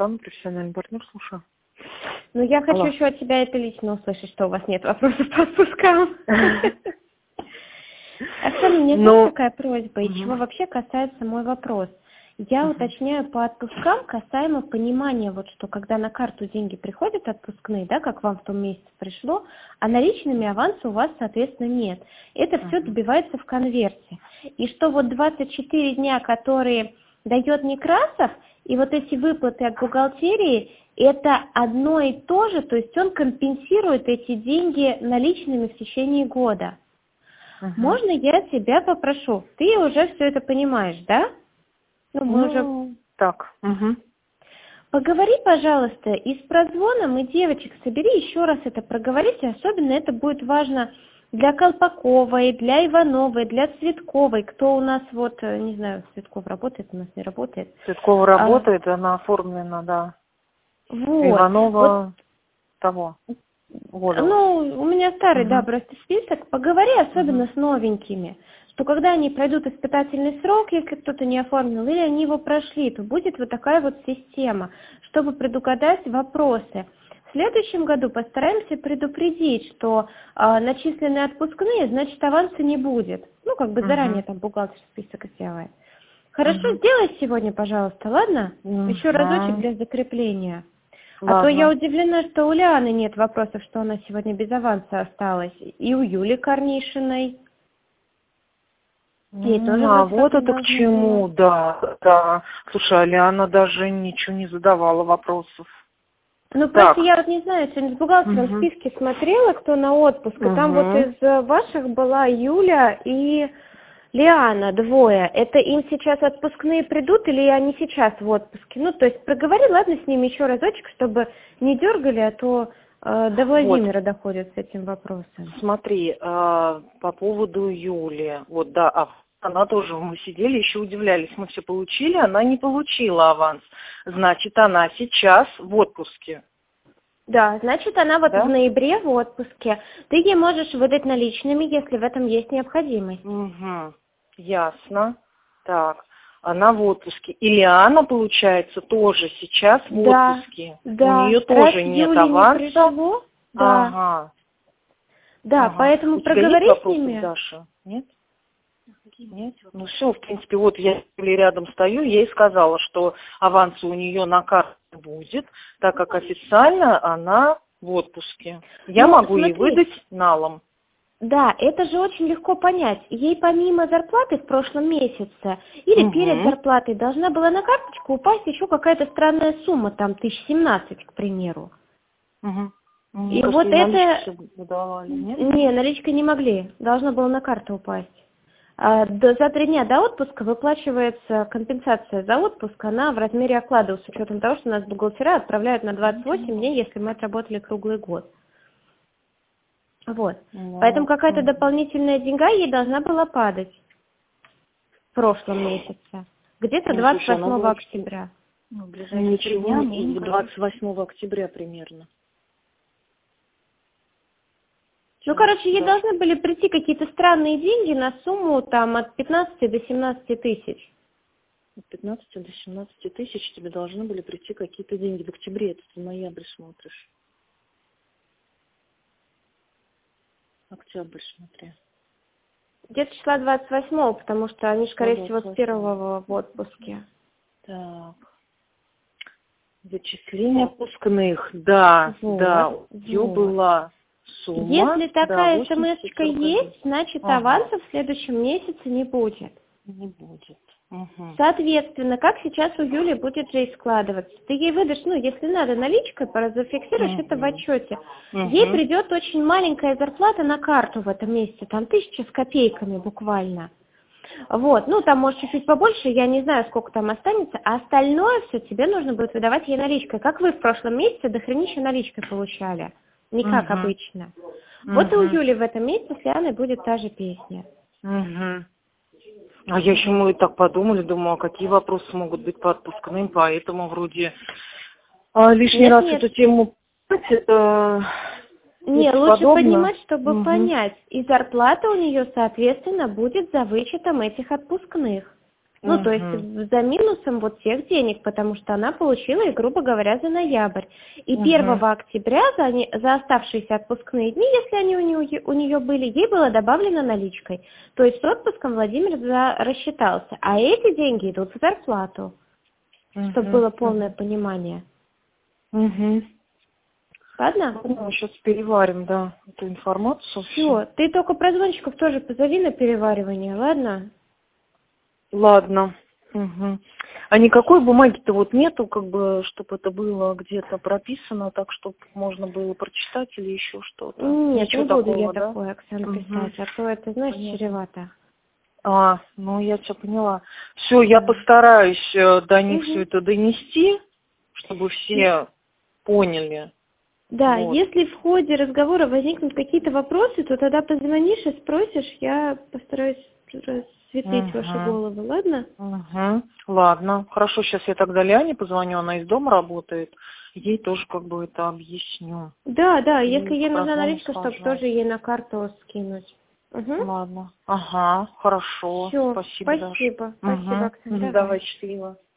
Оксана, профессиональный партнер, слушаю. Ну, я хочу Алло. еще от тебя это лично услышать, что у вас нет вопросов по отпускам. Оксана, у меня есть такая просьба, и чего вообще касается мой вопрос. Я уточняю по отпускам касаемо понимания, вот что когда на карту деньги приходят отпускные, да, как вам в том месяце пришло, а наличными аванса у вас, соответственно, нет. Это все добивается в конверте. И что вот 24 дня, которые дает Некрасов, и вот эти выплаты от бухгалтерии, это одно и то же, то есть он компенсирует эти деньги наличными в течение года. Можно я тебя попрошу? Ты уже все это понимаешь, да? Ну, мы уже... Так. Поговори, пожалуйста, и с прозвоном, и девочек собери, еще раз это проговорите, особенно это будет важно для Колпаковой, для Ивановой, для Цветковой, кто у нас вот, не знаю, Цветков работает, у нас не работает. Цветкова работает, она оформлена, да. Вот. Иванова вот. того года. Ну, у меня старый, да, просто список. Поговори особенно с новенькими, что когда они пройдут испытательный срок, если кто-то не оформил, или они его прошли, то будет вот такая вот система, чтобы предугадать вопросы. В следующем году постараемся предупредить, что начисленные отпускные, значит, аванса не будет. Ну, как бы заранее там бухгалтер список сделает. Хорошо, сделай сегодня, пожалуйста, ладно? Еще разочек для закрепления. Ладно. А то я удивлена, что у Лианы нет вопросов, что она сегодня без аванса осталась. И у Юли Корнишиной. Вот это к чему, да. Слушай, а Лиана даже ничего не задавала вопросов. Ну, просто я вот не знаю, сегодня с бухгалтером в списке смотрела, кто на отпуск, и там вот из ваших была Юля и Лиана, двое. Это им сейчас отпускные придут или они сейчас в отпуске? Ну, то есть проговори, ладно, с ними еще разочек, чтобы не дергали, а то до Владимира доходят с этим вопросом. Смотри, по поводу Юли, вот да, она тоже, мы сидели, еще удивлялись, мы все получили, она не получила аванс. Значит, она сейчас в отпуске. Да, значит, она вот в ноябре в отпуске. Ты ей можешь выдать наличными, если в этом есть необходимость. Ясно. Так, она в отпуске. И Лиана, получается, тоже сейчас в отпуске. Да. У нее тоже нет аванса. Не пришло, да. Да, поэтому проговори с ними. Даша? Нет? Нет? Ну все, в принципе, вот я рядом стою, я ей сказала, что аванса у нее на карте будет, так как официально она в отпуске. Я могу ей выдать налом. Да, это же очень легко понять. Ей помимо зарплаты в прошлом месяце или перед зарплатой должна была на карточку упасть еще какая-то странная сумма, там 1017, к примеру. И вот это... Не, наличкой не могли. Должно было на карту упасть. За 3 дня до отпуска выплачивается компенсация за отпуск, она в размере оклада, с учетом того, что нас бухгалтера отправляют на 28 дней, если мы отработали круглый год. Вот. Поэтому какая-то дополнительная деньга ей должна была падать в прошлом месяце. Где-то 28 октября. Ну, ближайшие 3 дня, 28 октября примерно. Ну, короче, ей должны были прийти какие-то странные деньги на сумму там от 15 до 17 тысяч. От 15 до 17 тысяч тебе должны были прийти какие-то деньги в октябре, это ты в ноябре смотришь. Октябрь смотри. Где-то числа 28-го, потому что они, скорее всего, с 1-го в отпуске. Так. Зачисление отпускных, да, у нее была сумма. Если такая смс-очка есть, значит аванса в следующем месяце не будет. Не будет. Соответственно, как сейчас у Юли будет же складываться? Ты ей выдашь, ну, если надо, наличкой, зафиксируешь это в отчете. Ей придет очень маленькая зарплата на карту в этом месяце, там 1000 с копейками буквально. Вот, ну, там может чуть-чуть побольше, я не знаю, сколько там останется, а остальное все тебе нужно будет выдавать ей наличкой. Как вы в прошлом месяце дохренища наличкой получали, не как обычно. Вот и у Юли в этом месяце с Лианой будет та же песня. А я еще, мы так подумали, думаю, а какие вопросы могут быть по отпускным, поэтому вроде лишний раз эту тему... Не, лучше понимать, чтобы понять. И зарплата у нее, соответственно, будет за вычетом этих отпускных. Ну, то есть за минусом вот всех денег, потому что она получила их, грубо говоря, за ноябрь. И 1 октября за оставшиеся отпускные дни, если они у нее были, ей было добавлено наличкой. То есть с отпуском Владимир рассчитался. А эти деньги идут в зарплату, чтобы было полное понимание. Ладно? Мы сейчас переварим, да, эту информацию. Все, ты только про звончиков тоже позови на переваривание, ладно? Ладно. А никакой бумаги-то вот нету, как бы, чтобы это было где-то прописано, так, чтобы можно было прочитать или еще что-то? Нет, ничего не буду такого, я да? такое, Оксана, писать, а то это, знаешь, чревато. Ну я тебя поняла. Все, я постараюсь до них все это донести, чтобы все поняли. Да, Вот. если в ходе разговора возникнут какие-то вопросы, то тогда позвонишь и спросишь, я постараюсь рассветлить ваши головы, ладно? Ладно, хорошо, сейчас я тогда Ляне позвоню, она из дома работает, ей тоже как бы это объясню. Да, И если ей нужна прозвоню, наличка, чтобы скажу. тоже ей на карту скинуть. Ладно, хорошо, Всё, спасибо, Даша. спасибо, Оксана, Давай, счастливо.